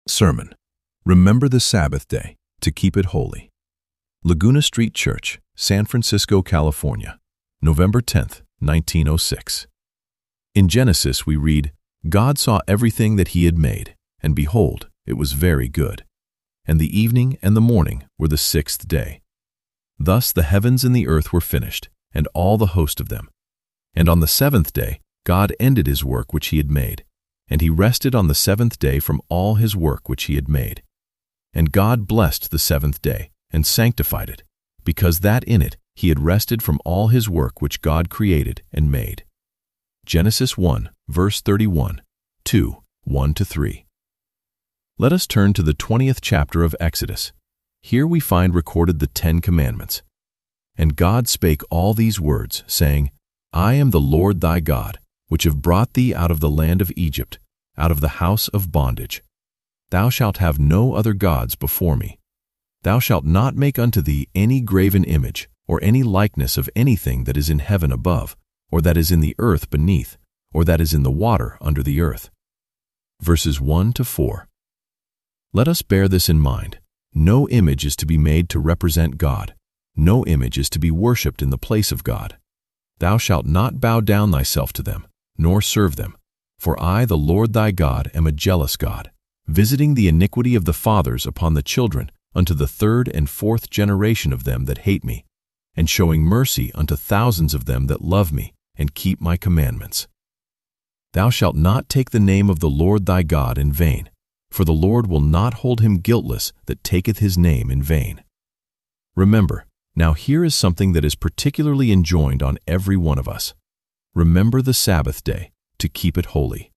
Sermon. Remember the Sabbath day to keep it holy. Laguna Street Church, San Francisco, California, November 10th, 1906. In Genesis we read, God saw everything that he had made, and behold, it was very good. And the evening and the morning were the sixth day. Thus the heavens and the earth were finished, and all the host of them. And on the seventh day God ended his work which he had made, and he rested on the seventh day from all his work which he had made. And God blessed the seventh day, and sanctified it, because that in it he had rested from all his work which God created and made. Genesis 1, verse 31, 2, 1-3. Let us turn to the 20th chapter of Exodus. Here we find recorded the 10 Commandments. And God spake all these words, saying, I am the Lord thy God, which have brought thee out of the land of Egypt, out of the house of bondage. Thou shalt have no other gods before me. Thou shalt not make unto thee any graven image, or any likeness of anything that is in heaven above, or that is in the earth beneath, or that is in the water under the earth. Verses 1-4. Let us bear this in mind. No image is to be made to represent God. No image is to be worshipped in the place of God. Thou shalt not bow down thyself to them, nor serve them. For I, the Lord thy God, am a jealous God, visiting the iniquity of the fathers upon the children unto the third and fourth generation of them that hate me, and showing mercy unto thousands of them that love me and keep my commandments. Thou shalt not take the name of the Lord thy God in vain, for the Lord will not hold him guiltless that taketh his name in vain. Remember, now here is something that is particularly enjoined on every one of us. Remember the Sabbath day, to keep it holy.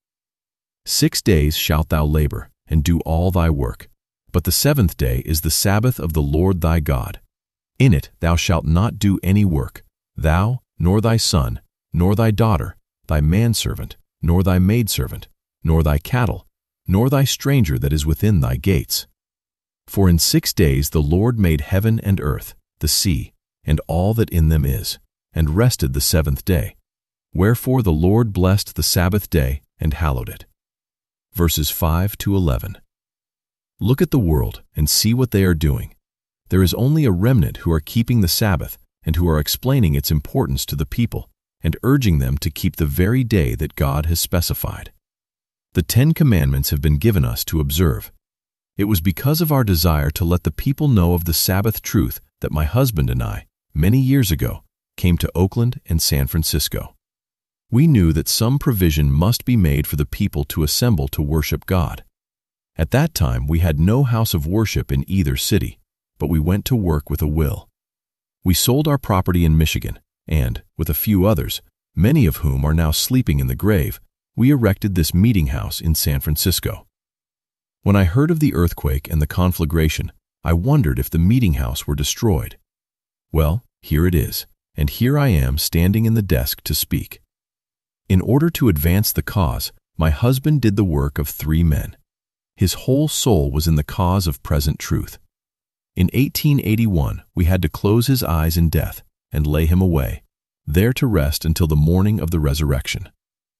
6 days shalt thou labor, and do all thy work. But the seventh day is the Sabbath of the Lord thy God. In it thou shalt not do any work, thou, nor thy son, nor thy daughter, thy manservant, nor thy maidservant, nor thy cattle, nor thy stranger that is within thy gates. For in 6 days the Lord made heaven and earth, the sea, and all that in them is, and rested the seventh day. Wherefore the Lord blessed the Sabbath day and hallowed it. Verses 5-11. Look at the world and see what they are doing. There is only a remnant who are keeping the Sabbath and who are explaining its importance to the people and urging them to keep the very day that God has specified. The 10 Commandments have been given us to observe. It was because of our desire to let the people know of the Sabbath truth that my husband and I, many years ago, came to Oakland and San Francisco. We knew that some provision must be made for the people to assemble to worship God. At that time, we had no house of worship in either city, but we went to work with a will. We sold our property in Michigan, and, with a few others, many of whom are now sleeping in the grave, we erected this meeting house in San Francisco. When I heard of the earthquake and the conflagration, I wondered if the meeting house were destroyed. Well, here it is, and here I am standing in the desk to speak. In order to advance the cause, my husband did the work of 3 men. His whole soul was in the cause of present truth. In 1881, we had to close his eyes in death and lay him away, there to rest until the morning of the resurrection.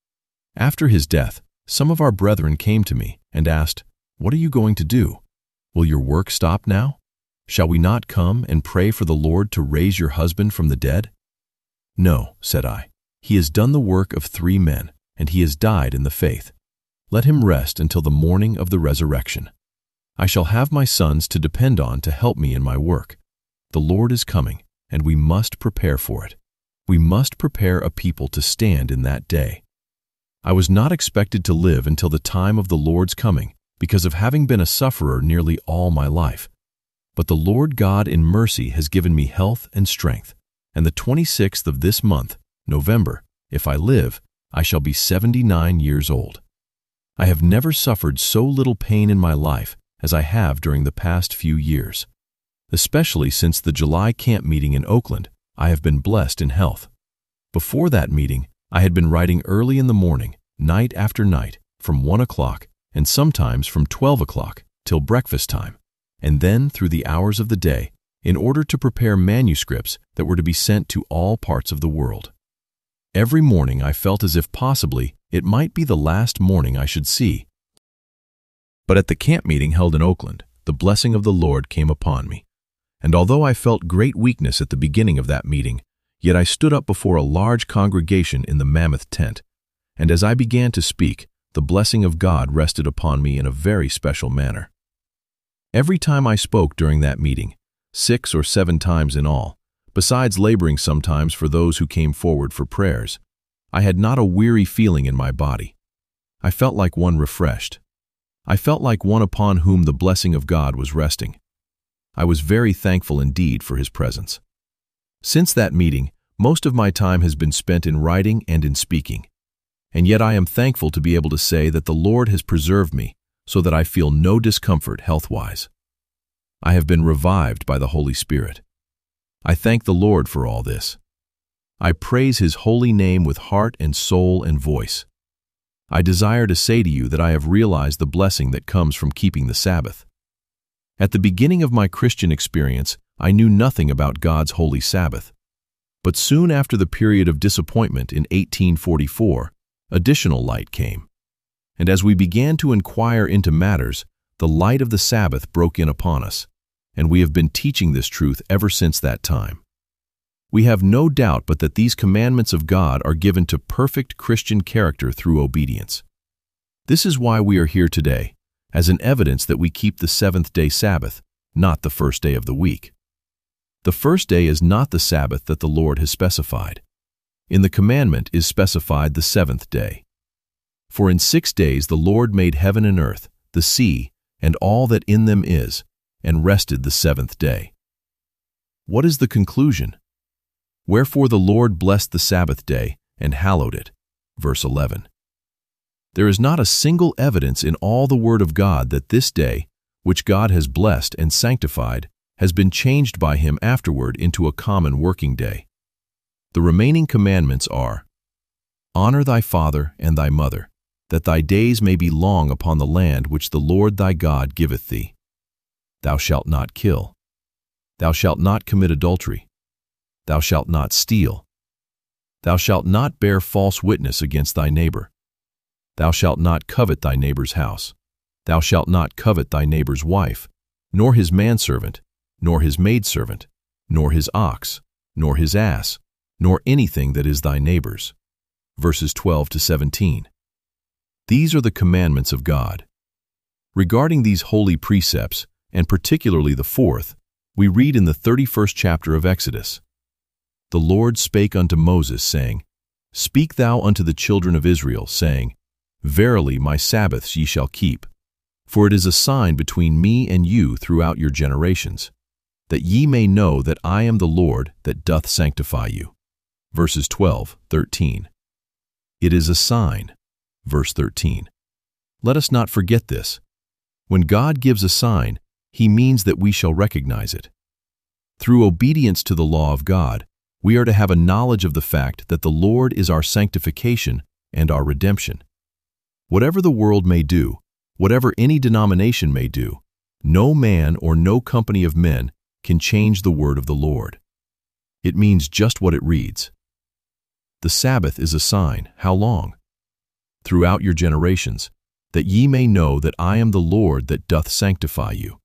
After his death, some of our brethren came to me and asked, What are you going to do? Will your work stop now? Shall we not come and pray for the Lord to raise your husband from the dead? No, said I. He has done the work of 3 men, and he has died in the faith. Let him rest until the morning of the resurrection. I shall have my sons to depend on to help me in my work. The Lord is coming, and we must prepare for it. We must prepare a people to stand in that day. I was not expected to live until the time of the Lord's coming because of having been a sufferer nearly all my life. But the Lord God in mercy has given me health and strength, and the 26th of this month, November, if I live, I shall be 79 years old. I have never suffered so little pain in my life as I have during the past few years. Especially since the July camp meeting in Oakland, I have been blessed in health. Before that meeting, I had been writing early in the morning, night after night, from 1 o'clock, and sometimes from 12 o'clock till breakfast time, and then through the hours of the day, in order to prepare manuscripts that were to be sent to all parts of the world. Every morning I felt as if possibly it might be the last morning I should see, But at the camp meeting held in Oakland, the blessing of the Lord came upon me. And although I felt great weakness at the beginning of that meeting, yet I stood up before a large congregation in the Mammoth tent, and as I began to speak, the blessing of God rested upon me in a very special manner. Every time I spoke during that meeting, 6 or 7 times in all, besides laboring sometimes for those who came forward for prayers, I had not a weary feeling in my body. I felt like one refreshed. I felt like one upon whom the blessing of God was resting. I was very thankful indeed for His presence. Since that meeting, most of my time has been spent in writing and in speaking, and yet I am thankful to be able to say that the Lord has preserved me so that I feel no discomfort health-wise. I have been revived by the Holy Spirit. I thank the Lord for all this. I praise His holy name with heart and soul and voice. I desire to say to you that I have realized the blessing that comes from keeping the Sabbath. At the beginning of my Christian experience, I knew nothing about God's holy Sabbath. But soon after the period of disappointment in 1844, additional light came. And as we began to inquire into matters, the light of the Sabbath broke in upon us, and we have been teaching this truth ever since that time. We have no doubt but that these commandments of God are given to perfect Christian character through obedience. This is why we are here today, as an evidence that we keep the seventh-day Sabbath, not the first day of the week. The first day is not the Sabbath that the Lord has specified. In the commandment is specified the seventh day. For in 6 days the Lord made heaven and earth, the sea, and all that in them is, and rested the seventh day. What is the conclusion? Wherefore the Lord blessed the Sabbath day and hallowed it. Verse 11. There is not a single evidence in all the Word of God that this day, which God has blessed and sanctified, has been changed by Him afterward into a common working day. The remaining commandments are: Honor thy father and thy mother, that thy days may be long upon the land which the Lord thy God giveth thee. Thou shalt not kill. Thou shalt not commit adultery. Thou shalt not steal. Thou shalt not bear false witness against thy neighbor. Thou shalt not covet thy neighbor's house. Thou shalt not covet thy neighbor's wife, nor his manservant, nor his maidservant, nor his ox, nor his ass, nor anything that is thy neighbor's. Verses 12 to 17. These are the commandments of God. Regarding these holy precepts, and particularly the fourth, we read in the 31st chapter of Exodus, The Lord spake unto Moses, saying, Speak thou unto the children of Israel, saying, Verily my Sabbaths ye shall keep, for it is a sign between me and you throughout your generations, that ye may know that I am the Lord that doth sanctify you. Verses 12, 13. It is a sign. Verse 13. Let us not forget this. When God gives a sign, He means that we shall recognize it. Through obedience to the law of God, we are to have a knowledge of the fact that the Lord is our sanctification and our redemption. Whatever the world may do, whatever any denomination may do, no man or no company of men can change the word of the Lord. It means just what it reads. The Sabbath is a sign. How long? Throughout your generations, that ye may know that I am the Lord that doth sanctify you.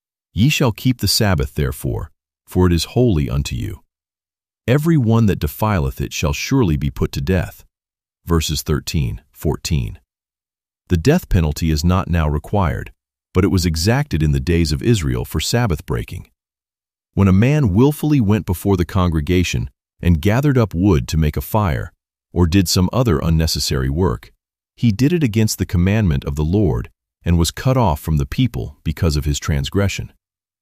Ye shall keep the Sabbath therefore, for it is holy unto you. Every one that defileth it shall surely be put to death. Verses 13, 14. The death penalty is not now required, but it was exacted in the days of Israel for Sabbath breaking. When a man willfully went before the congregation and gathered up wood to make a fire, or did some other unnecessary work, he did it against the commandment of the Lord and was cut off from the people because of his transgression.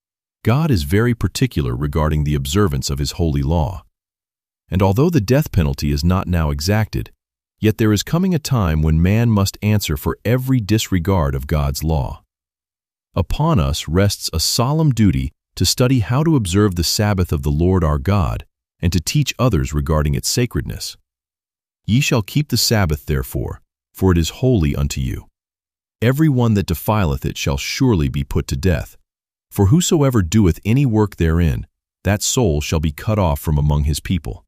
God is very particular regarding the observance of His holy law. And although the death penalty is not now exacted, yet there is coming a time when man must answer for every disregard of God's law. Upon us rests a solemn duty to study how to observe the Sabbath of the Lord our God and to teach others regarding its sacredness. Ye shall keep the Sabbath therefore, for it is holy unto you. Every one that defileth it shall surely be put to death. For whosoever doeth any work therein, that soul shall be cut off from among his people.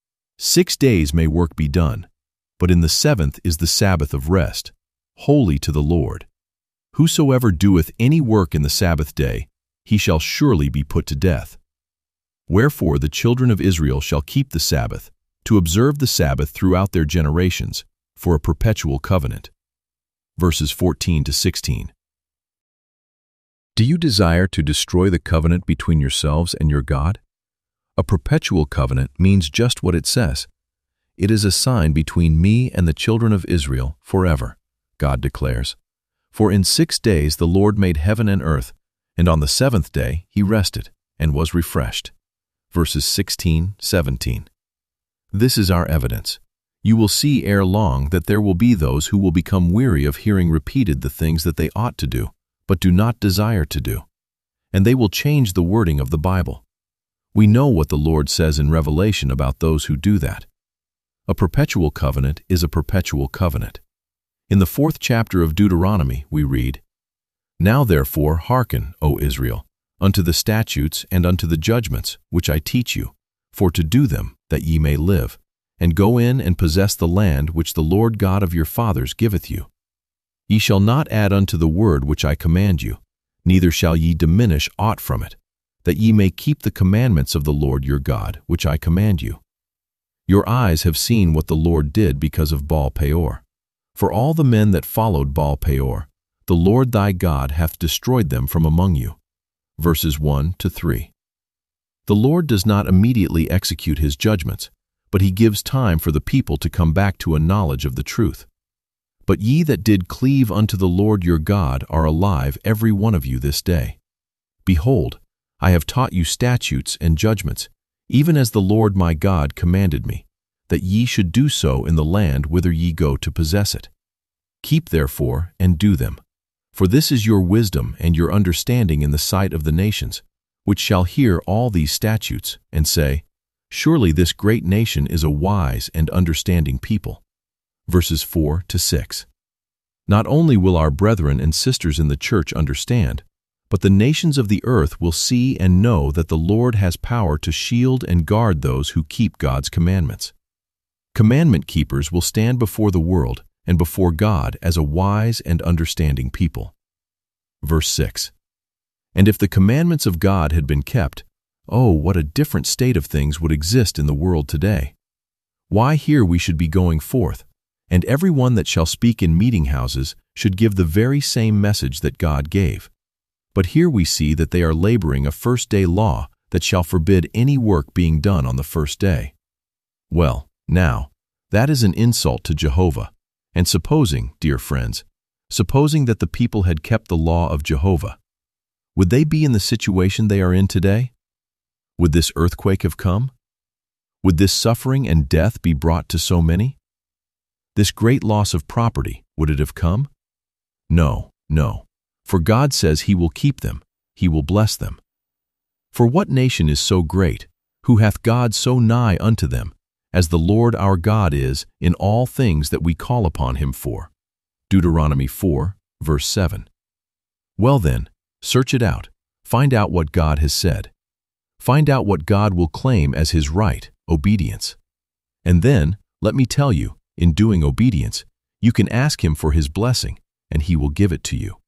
6 days may work be done, but in the 7th is the Sabbath of rest, holy to the Lord. Whosoever doeth any work in the Sabbath day, he shall surely be put to death. Wherefore the children of Israel shall keep the Sabbath, to observe the Sabbath throughout their generations, for a perpetual covenant. Verses 14 to 16. Do you desire to destroy the covenant between yourselves and your God? A perpetual covenant means just what it says. It is a sign between me and the children of Israel forever, God declares. For in 6 days the Lord made heaven and earth, and on the seventh day he rested and was refreshed. Verses 16, 17. This is our evidence. You will see ere long that there will be those who will become weary of hearing repeated the things that they ought to do, but do not desire to do. And they will change the wording of the Bible. We know what the Lord says in Revelation about those who do that. A perpetual covenant is a perpetual covenant. In the 4th chapter of Deuteronomy we read, Now therefore hearken, O Israel, unto the statutes and unto the judgments which I teach you, for to do them, that ye may live, and go in and possess the land which the Lord God of your fathers giveth you. Ye shall not add unto the word which I command you, neither shall ye diminish aught from it, that ye may keep the commandments of the Lord your God, which I command you. Your eyes have seen what the Lord did because of Baal Peor. For all the men that followed Baal Peor, the Lord thy God hath destroyed them from among you. Verses 1 to 3. The Lord does not immediately execute his judgments, but he gives time for the people to come back to a knowledge of the truth. But ye that did cleave unto the Lord your God are alive every one of you this day. Behold, I have taught you statutes and judgments, even as the Lord my God commanded me, that ye should do so in the land whither ye go to possess it. Keep therefore and do them. For this is your wisdom and your understanding in the sight of the nations, which shall hear all these statutes, and say, Surely this great nation is a wise and understanding people. Verses 4 to 6. Not only will our brethren and sisters in the church understand, but the nations of the earth will see and know that the Lord has power to shield and guard those who keep God's commandments. Commandment keepers will stand before the world and before God as a wise and understanding people. Verse 6. And if the commandments of God had been kept, oh, what a different state of things would exist in the world today. Why here we should be going forth, and every one that shall speak in meeting houses should give the very same message that God gave. But here we see that they are laboring a first-day law that shall forbid any work being done on the first day. Well, now, that is an insult to Jehovah. And supposing, dear friends, supposing that the people had kept the law of Jehovah, would they be in the situation they are in today? Would this earthquake have come? Would this suffering and death be brought to so many? This great loss of property, would it have come? No, no, for God says he will keep them, he will bless them. For what nation is so great, who hath God so nigh unto them, as the Lord our God is in all things that we call upon him for? Deuteronomy 4, verse 7. Well then, search it out, find out what God has said. Find out what God will claim as his right, obedience. And then, let me tell you, in doing obedience, you can ask him for his blessing, and he will give it to you.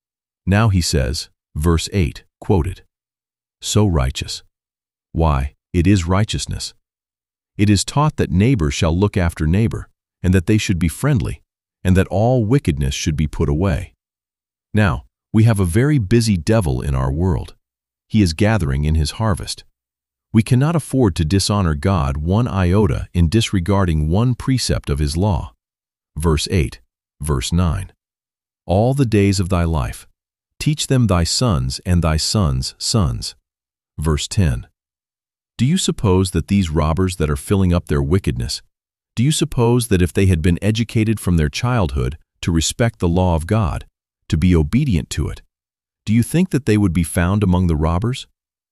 Now he says, verse 8, quoted, So righteous. Why, it is righteousness. It is taught that neighbor shall look after neighbor, and that they should be friendly, and that all wickedness should be put away. Now, we have a very busy devil in our world. He is gathering in his harvest. We cannot afford to dishonor God one iota in disregarding one precept of his law. Verse 8, verse 9. All the days of thy life, teach them thy sons and thy sons' sons. Verse 10. Do you suppose that these robbers that are filling up their wickedness, do you suppose that if they had been educated from their childhood to respect the law of God, to be obedient to it, do you think that they would be found among the robbers?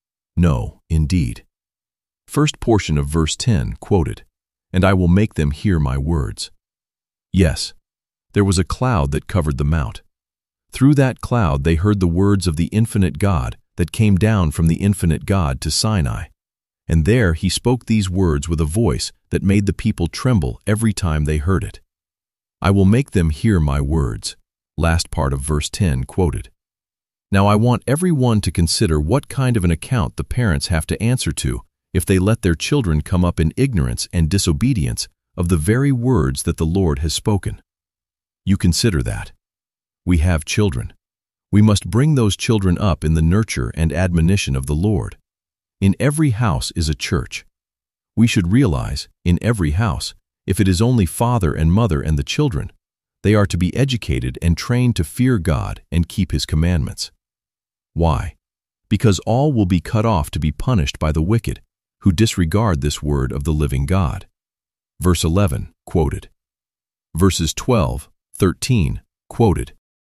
No, indeed. First portion of verse 10 quoted, And I will make them hear my words. Yes, there was a cloud that covered the mount. Through that cloud they heard the words of the infinite God that came down from the infinite God to Sinai. And there he spoke these words with a voice that made the people tremble every time they heard it. I will make them hear my words. last part of verse 10 quoted. Now I want everyone to consider what kind of an account the parents have to answer to if they let their children come up in ignorance and disobedience of the very words that the Lord has spoken. You consider that. We have children. We must bring those children up in the nurture and admonition of the Lord. In every house is a church. We should realize, in every house, if it is only father and mother and the children, they are to be educated and trained to fear God and keep His commandments. Why? Because all will be cut off to be punished by the wicked, who disregard this word of the living God. Verse 11, quoted. Verses 12, 13, quoted.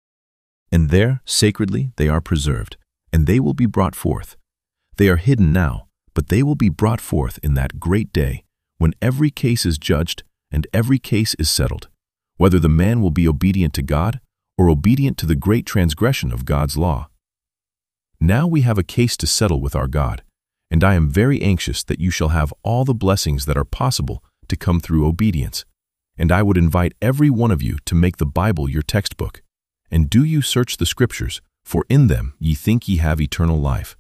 And there, sacredly, they are preserved, and they will be brought forth. They are hidden now, but they will be brought forth in that great day, when every case is judged and every case is settled, whether the man will be obedient to God or obedient to the great transgression of God's law. Now we have a case to settle with our God, and I am very anxious that you shall have all the blessings that are possible to come through obedience. And I would invite every one of you to make the Bible your textbook. And do you search the Scriptures, for in them ye think ye have eternal life.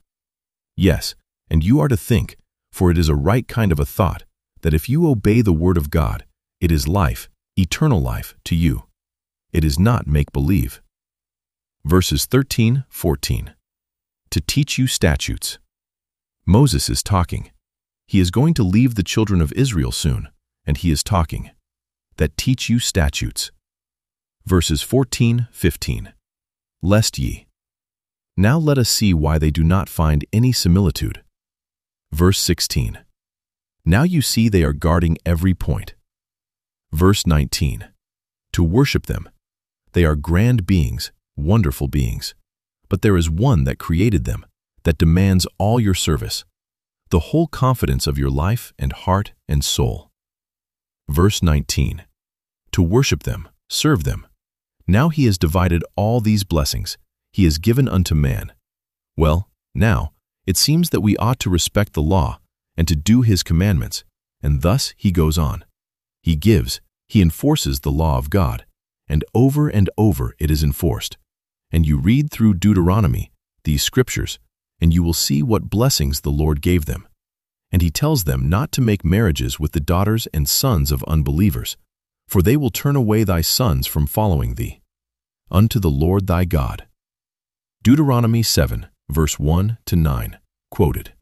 Yes, and you are to think, for it is a right kind of a thought, that if you obey the word of God, it is life, eternal life, to you. It is not make-believe. Verses 13, 14. To teach you statutes. Moses is talking. He is going to leave the children of Israel soon, and he is talking. That teach you statutes. Verses 14, 15. Lest ye. Now let us see why they do not find any similitude. Verse 16. Now you see they are guarding every point. Verse 19. To worship them. They are grand beings, wonderful beings. But there is one that created them, that demands all your service, the whole confidence of your life and heart and soul. Verse 19. To worship them, serve them. Now he has divided all these blessings. He has given unto man. Well, now, it seems that we ought to respect the law and to do his commandments, and thus he goes on. He gives, he enforces the law of God, and over it is enforced. And you read through Deuteronomy, these scriptures, and you will see what blessings the Lord gave them. And he tells them not to make marriages with the daughters and sons of unbelievers, for they will turn away thy sons from following thee, unto the Lord thy God. Deuteronomy 7, verse 1 to 9, quoted.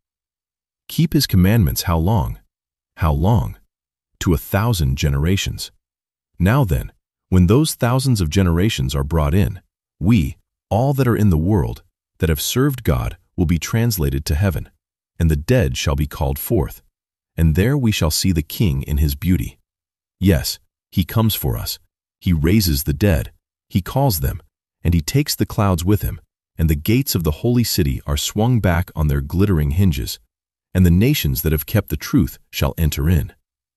Keep his commandments how long? How long? To 1,000 generations. Now then, when those thousands of generations are brought in, we, all that are in the world, that have served God, will be translated to heaven, and the dead shall be called forth, and there we shall see the King in his beauty. Yes, he comes for us. He raises the dead. He calls them, and he takes the clouds with him, and the gates of the holy city are swung back on their glittering hinges, and the nations that have kept the truth shall enter in.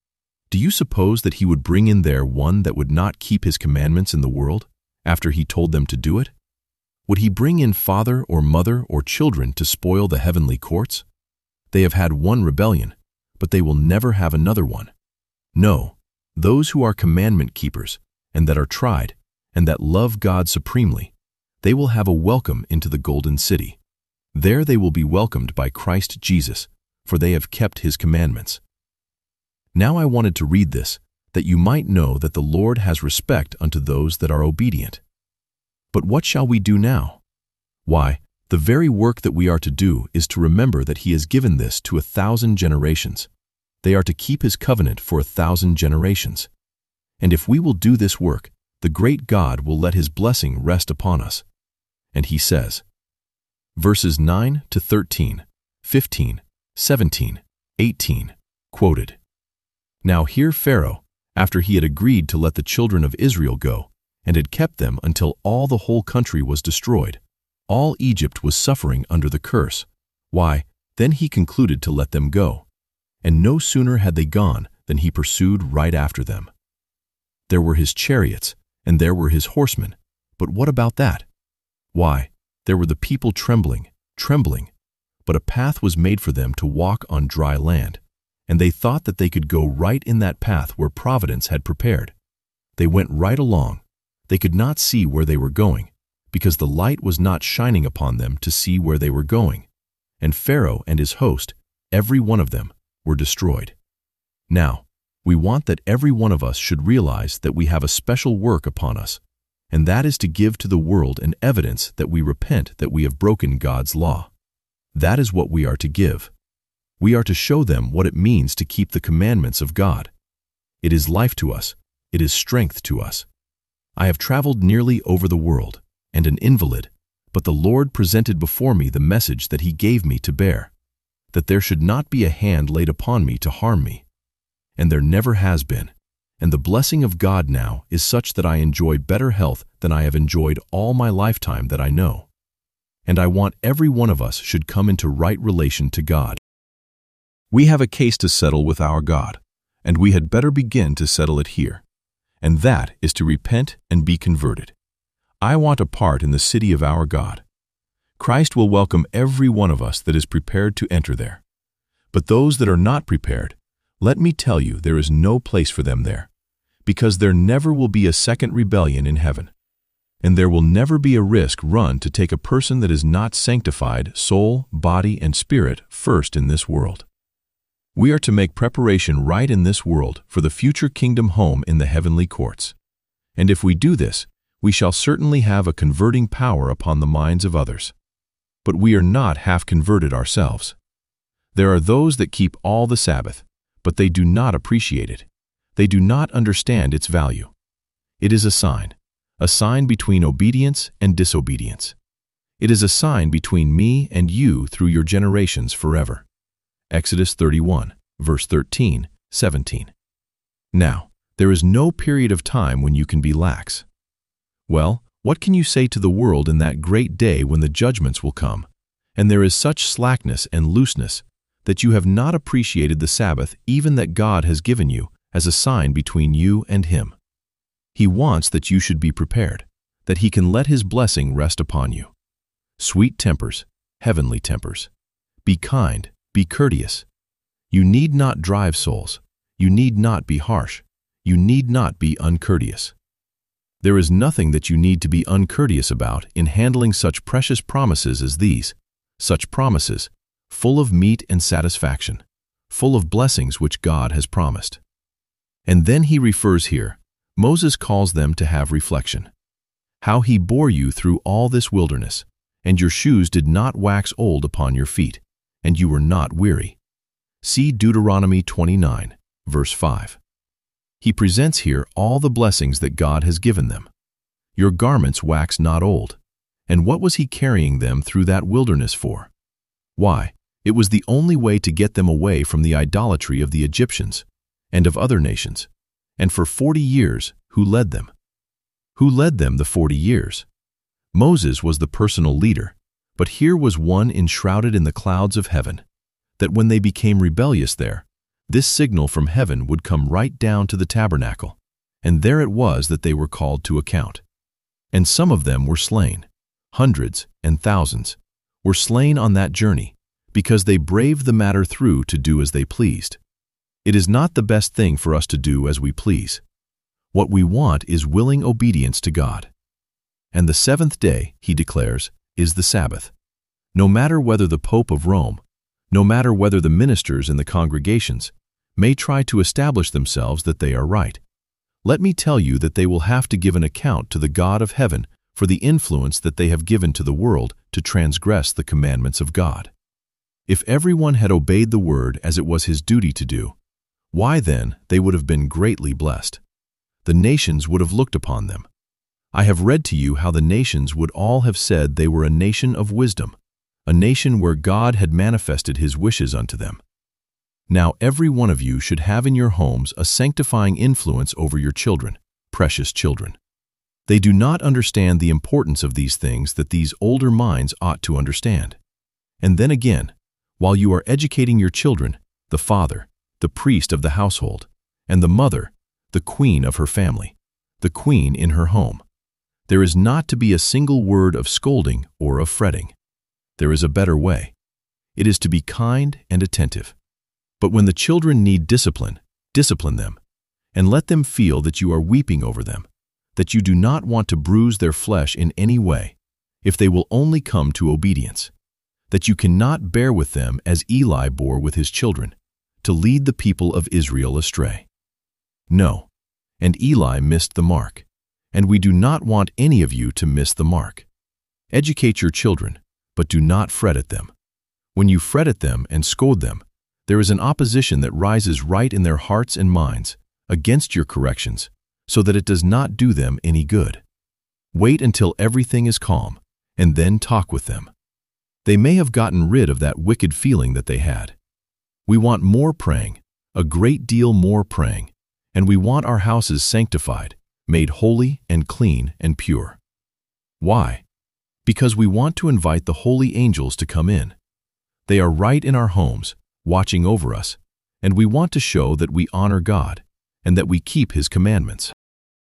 Do you suppose that he would bring in there one that would not keep his commandments in the world, after he told them to do it? Would he bring in father or mother or children to spoil the heavenly courts? They have had one rebellion, but they will never have another one. No, those who are commandment keepers, and that are tried, and that love God supremely, they will have a welcome into the golden city. There they will be welcomed by Christ Jesus, for they have kept his commandments. Now I wanted to read this, that you might know that the Lord has respect unto those that are obedient. But what shall we do now? Why, the very work that we are to do is to remember that he has given this to 1,000 generations. They are to keep his covenant for 1,000 generations. And if we will do this work, the great God will let his blessing rest upon us. And he says, verses 9 to 13, 15, 17, 18, quoted. Now here Pharaoh, after he had agreed to let the children of Israel go, and had kept them until all the whole country was destroyed, all Egypt was suffering under the curse. Why, then he concluded to let them go. And no sooner had they gone than he pursued right after them. There were his chariots, and there were his horsemen. But what about that? Why, there were the people trembling, but a path was made for them to walk on dry land, and they thought that they could go right in that path where Providence had prepared. They went right along. They could not see where they were going, because the light was not shining upon them to see where they were going. And Pharaoh and his host, every one of them, were destroyed. Now, we want that every one of us should realize that we have a special work upon us, and that is to give to the world an evidence that we repent that we have broken God's law. That is what we are to give. We are to show them what it means to keep the commandments of God. It is life to us. It is strength to us. I have traveled nearly over the world, and an invalid, but the Lord presented before me the message that He gave me to bear, that there should not be a hand laid upon me to harm me. And there never has been, and the blessing of God now is such that I enjoy better health than I have enjoyed all my lifetime that I know. And I want every one of us should come into right relation to God. We have a case to settle with our God, and we had better begin to settle it here, and that is to repent and be converted. I want a part in the city of our God. Christ will welcome every one of us that is prepared to enter there. But those that are not prepared, let me tell you, there is no place for them there, because there never will be a second rebellion in heaven. And there will never be a risk run to take a person that is not sanctified, soul, body, and spirit, first in this world. We are to make preparation right in this world for the future kingdom home in the heavenly courts. And if we do this, we shall certainly have a converting power upon the minds of others. But we are not half converted ourselves. There are those that keep all the Sabbath, but they do not appreciate it. They do not understand its value. It is a sign between obedience and disobedience. It is a sign between me and you through your generations forever. Exodus 31, verse 13, 17. Now, there is no period of time when you can be lax. Well, what can you say to the world in that great day when the judgments will come, and there is such slackness and looseness that you have not appreciated the Sabbath even that God has given you as a sign between you and Him? He wants that you should be prepared, that He can let His blessing rest upon you. Sweet tempers, heavenly tempers. Be kind, be courteous. You need not drive souls. You need not be harsh. You need not be uncourteous. There is nothing that you need to be uncourteous about in handling such precious promises as these, such promises, full of meat and satisfaction, full of blessings which God has promised. And then he refers here, Moses calls them to have reflection. How he bore you through all this wilderness, and your shoes did not wax old upon your feet, and you were not weary. See Deuteronomy 29, verse 5. He presents here all the blessings that God has given them. Your garments wax not old. And what was he carrying them through that wilderness for? Why, it was the only way to get them away from the idolatry of the Egyptians and of other nations. And for 40 years, who led them? Who led them the 40 years? Moses was the personal leader, but here was one enshrouded in the clouds of heaven, that when they became rebellious there, this signal from heaven would come right down to the tabernacle, and there it was that they were called to account. And some of them were slain, hundreds and thousands, were slain on that journey, because they braved the matter through to do as they pleased. It is not the best thing for us to do as we please. What we want is willing obedience to God. And the seventh day, he declares, is the Sabbath. No matter whether the Pope of Rome, no matter whether the ministers in the congregations, may try to establish themselves that they are right, let me tell you that they will have to give an account to the God of heaven for the influence that they have given to the world to transgress the commandments of God. If everyone had obeyed the word as it was his duty to do, why then they would have been greatly blessed. The nations would have looked upon them. I have read to you how the nations would all have said they were a nation of wisdom, a nation where God had manifested his wishes unto them. Now every one of you should have in your homes a sanctifying influence over your children, precious children. They do not understand the importance of these things that these older minds ought to understand. And then again, while you are educating your children, the father, the priest of the household, and the mother, the queen of her family, the queen in her home, there is not to be a single word of scolding or of fretting. There is a better way. It is to be kind and attentive. But when the children need discipline, discipline them, and let them feel that you are weeping over them, that you do not want to bruise their flesh in any way, if they will only come to obedience, that you cannot bear with them as Eli bore with his children, to lead the people of Israel astray. No, and Eli missed the mark, and we do not want any of you to miss the mark. Educate your children, but do not fret at them. When you fret at them and scold them, there is an opposition that rises right in their hearts and minds against your corrections, so that it does not do them any good. Wait until everything is calm, and then talk with them. They may have gotten rid of that wicked feeling that they had. We want more praying, a great deal more praying, and we want our houses sanctified, made holy and clean and pure. Why? Because we want to invite the holy angels to come in. They are right in our homes, watching over us, and we want to show that we honor God and that we keep His commandments.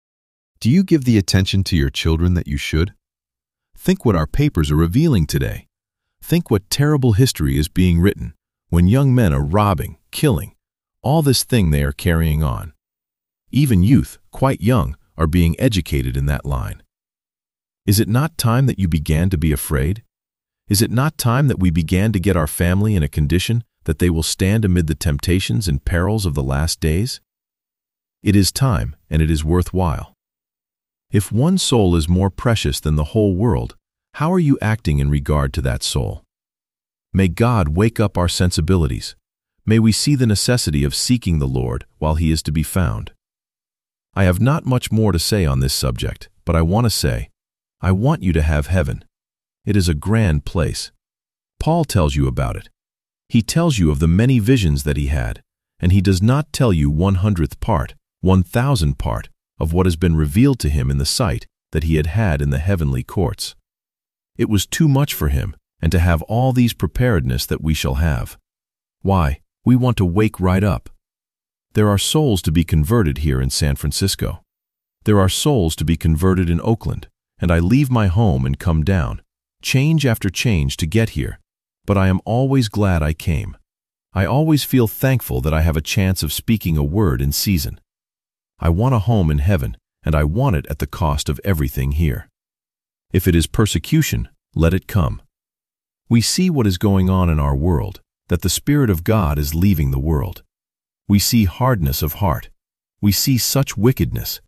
Do you give the attention to your children that you should? Think what our papers are revealing today. Think what terrible history is being written when young men are robbing, killing, all this thing they are carrying on. Even youth, quite young, are being educated in that line. Is it not time that you began to be afraid? Is it not time that we began to get our family in a condition that they will stand amid the temptations and perils of the last days? It is time, and it is worthwhile. If one soul is more precious than the whole world, how are you acting in regard to that soul? May God wake up our sensibilities. May we see the necessity of seeking the Lord while He is to be found. I have not much more to say on this subject, but I want to say, I want you to have heaven. It is a grand place. Paul tells you about it. He tells you of the many visions that he had, and he does not tell you 100th part, 1,000th part of what has been revealed to him in the sight that he had in the heavenly courts. It was too much for him, and to have all these preparedness that we shall have. Why, we want to wake right up. There are souls to be converted here in San Francisco. There are souls to be converted in Oakland, and I leave my home and come down, change after change to get here, but I am always glad I came. I always feel thankful that I have a chance of speaking a word in season. I want a home in heaven, and I want it at the cost of everything here. If it is persecution, let it come. We see what is going on in our world, that the Spirit of God is leaving the world. We see hardness of heart. We see such wickedness.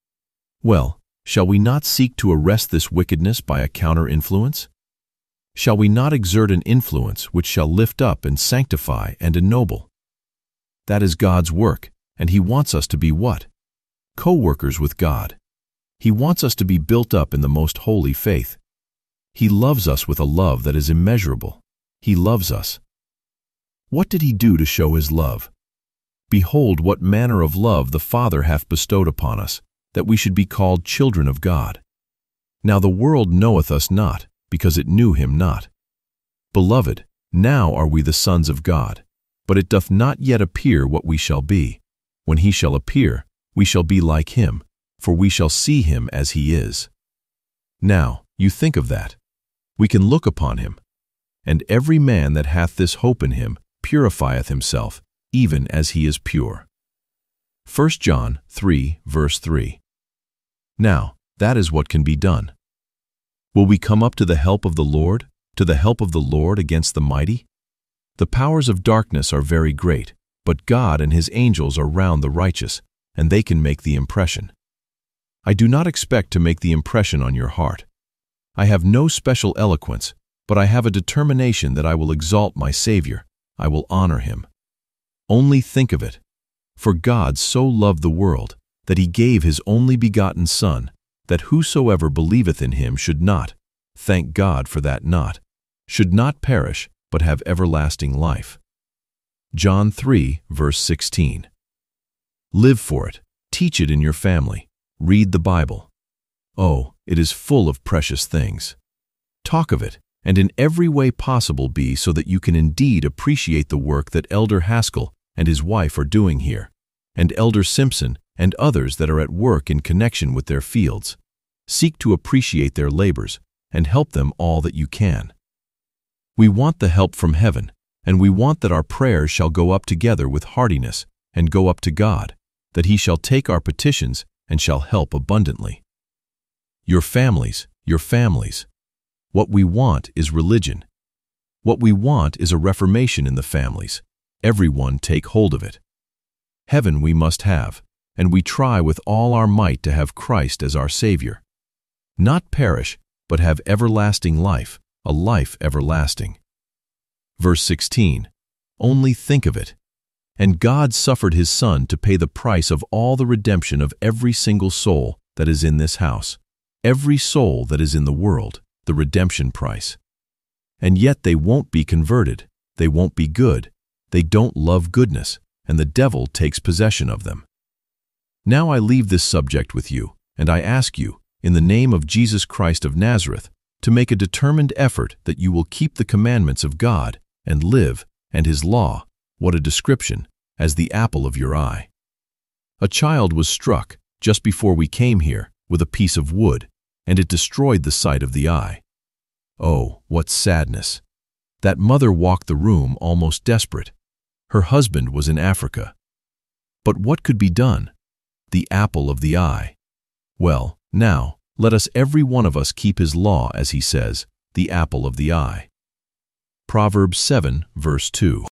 Well, shall we not seek to arrest this wickedness by a counter-influence? Shall we not exert an influence which shall lift up and sanctify and ennoble? That is God's work, and He wants us to be what? Co-workers with God. He wants us to be built up in the most holy faith. He loves us with a love that is immeasurable. He loves us. What did He do to show His love? Behold, what manner of love the Father hath bestowed upon us, that we should be called children of God. Now the world knoweth us not, because it knew Him not. Beloved, now are we the sons of God, but it doth not yet appear what we shall be. When He shall appear, we shall be like Him, for we shall see Him as He is. Now, you think of that. We can look upon Him. And every man that hath this hope in Him purifieth himself, even as He is pure. 1 John 3, verse 3. Now, that is what can be done. Will we come up to the help of the Lord, to the help of the Lord against the mighty? The powers of darkness are very great, but God and His angels are round the righteous, and they can make the impression. I do not expect to make the impression on your heart. I have no special eloquence, but I have a determination that I will exalt my Savior, I will honor Him. Only think of it. For God so loved the world, that He gave His only begotten Son, that whosoever believeth in Him should not, thank God for that not, should not perish, but have everlasting life. John 3, verse 16. Live for it, teach it in your family, read the Bible. Oh, it is full of precious things. Talk of it, and in every way possible be so that you can indeed appreciate the work that Elder Haskell and his wife are doing here, and Elder Simpson and others that are at work in connection with their fields. Seek to appreciate their labors, and help them all that you can. We want the help from heaven, and we want that our prayers shall go up together with heartiness, and go up to God, that He shall take our petitions and shall help abundantly. Your families, your families. What we want is religion. What we want is a reformation in the families. Everyone take hold of it. Heaven we must have, and we try with all our might to have Christ as our Savior. Not perish, but have everlasting life, a life everlasting. Verse 16. Only think of it. And God suffered His Son to pay the price of all the redemption of every single soul that is in this house, every soul that is in the world, the redemption price. And yet they won't be converted, they won't be good, they don't love goodness, and the devil takes possession of them. Now I leave this subject with you, and I ask you, in the name of Jesus Christ of Nazareth, to make a determined effort that you will keep the commandments of God and live, and His law, what a description, as the apple of your eye. A child was struck, just before we came here, with a piece of wood, and it destroyed the sight of the eye. Oh, what sadness! That mother walked the room almost desperate. Her husband was in Africa. But what could be done? The apple of the eye. Well, now, let us every one of us keep His law, as He says, the apple of the eye. Proverbs 7, verse 2.